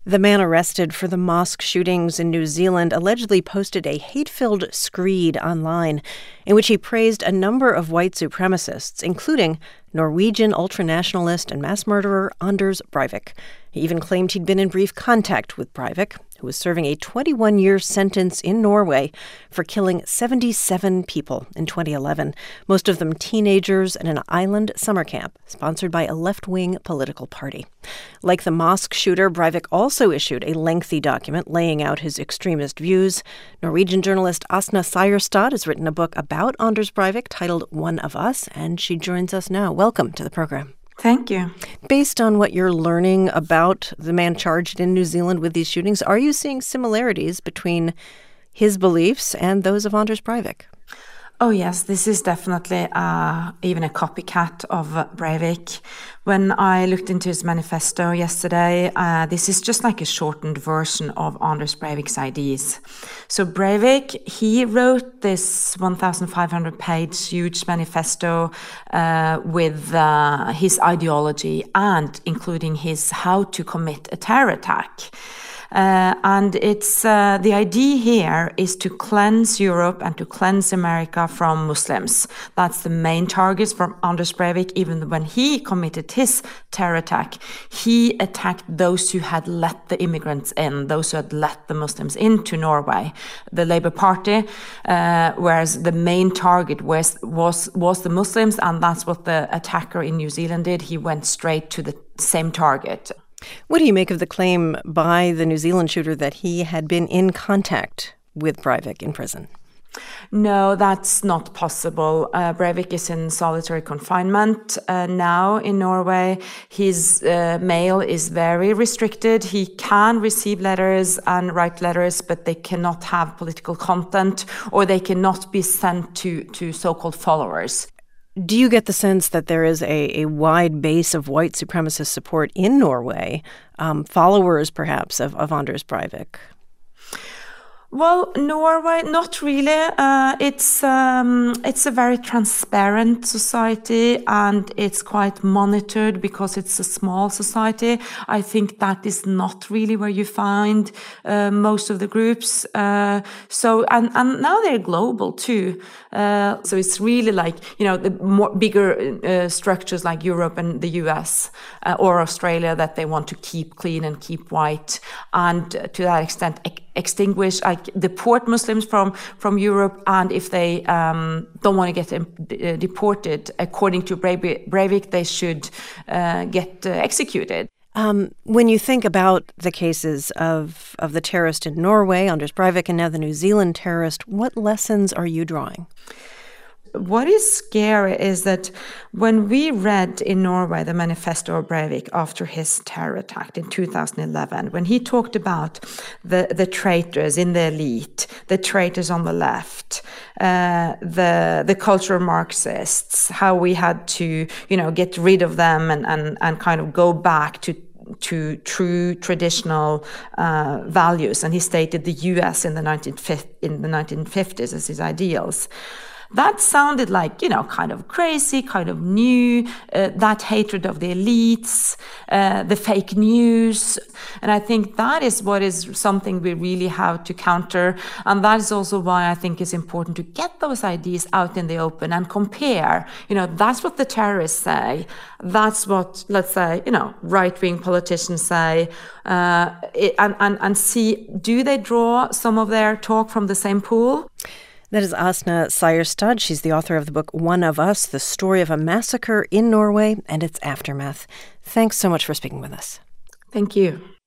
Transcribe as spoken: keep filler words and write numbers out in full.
The man arrested for the mosque shootings in New Zealand allegedly posted a hate-filled screed online in which he praised a number of white supremacists, including Norwegian ultranationalist and mass murderer Anders Breivik. He even claimed he'd been in brief contact with Breivik, who was serving a twenty-one-year sentence in Norway for killing seventy-seven people in twenty eleven, most of them teenagers in an island summer camp sponsored by a left-wing political party. Like the mosque shooter, Breivik also issued a lengthy document laying out his extremist views. Norwegian journalist Åsne Seierstad has written a book about Anders Breivik titled One of Us, and she joins us now. Welcome to the program. Thank you. Based on what you're learning about the man charged in New Zealand with these shootings, are you seeing similarities between his beliefs and those of Anders Breivik? Oh, yes, this is definitely uh, even a copycat of uh, Breivik. When I looked into his manifesto yesterday, uh, this is just like a shortened version of Anders Breivik's ideas. So Breivik, he wrote this one thousand five hundred page huge manifesto uh, with uh, his ideology and including his how to commit a terror attack. Uh, and it's uh, the idea here is to cleanse Europe and to cleanse America from Muslims. That's the main target from Anders Breivik. Even when he committed his terror attack, he attacked those who had let the immigrants in, those who had let the Muslims into Norway, the Labour Party, uh, whereas the main target was, was, was the Muslims, and that's what the attacker in New Zealand did. He went straight to the same target. What do you make of the claim by the New Zealand shooter that he had been in contact with Breivik in prison? No, that's not possible. Uh, Breivik is in solitary confinement uh, now in Norway. His uh, mail is very restricted. He can receive letters and write letters, but they cannot have political content, or they cannot be sent to, to so-called followers. Do you get the sense that there is a, a wide base of white supremacist support in Norway, um, followers perhaps of, of Anders Breivik? Well, Norway, not really. Uh, it's um, it's a very transparent society, and it's quite monitored because it's a small society. I think that is not really where you find uh, most of the groups. Uh, so, and, and now they're global too. Uh, so it's really like, you know, the more bigger uh, structures like Europe and the U S uh, or Australia that they want to keep clean and keep white, and uh, to that extent ex- extinguish, like deport Muslims from, from Europe, and if they um, don't want to get um, d- uh, deported, according to Breivik, they should uh, get uh, executed. Um, when you think about the cases of, of the terrorist in Norway, Anders Breivik, and now the New Zealand terrorist, what lessons are you drawing? What is scary is that when we read in Norway the manifesto of Breivik after his terror attack in two thousand eleven, when he talked about the, the traitors in the elite, the traitors on the left, uh, the the cultural Marxists, how we had to, you know, get rid of them and, and, and kind of go back to to true traditional uh, values, and he stated the U S in the nineteen fifties as his ideals. That sounded like, you know, kind of crazy, kind of new, uh, that hatred of the elites, uh, the fake news. And I think that is what is something we really have to counter. And that is also why I think it's important to get those ideas out in the open and compare. You know, that's what the terrorists say. That's what, let's say, you know, right-wing politicians say. Uh, it, and, and, and see, do they draw some of their talk from the same pool? That is Åsne Seierstad. She's the author of the book One of Us, the story of a massacre in Norway and its aftermath. Thanks so much for speaking with us. Thank you.